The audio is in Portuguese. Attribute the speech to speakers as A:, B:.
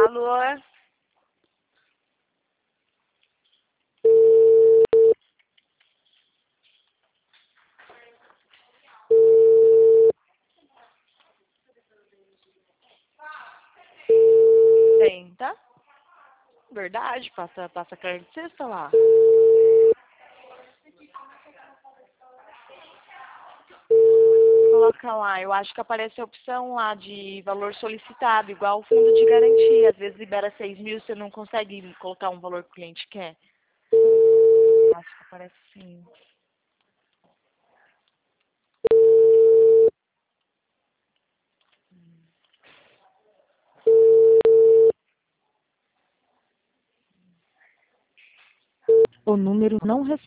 A: Alô? Tenta. Verdade, passa a carne de cesta lá. Coloca lá, eu acho que aparece a opção lá de valor solicitado, igual o fundo de garantia. Às vezes libera 6.000, você não consegue colocar um valor que o cliente quer. Eu acho que aparece sim.
B: O número não responde.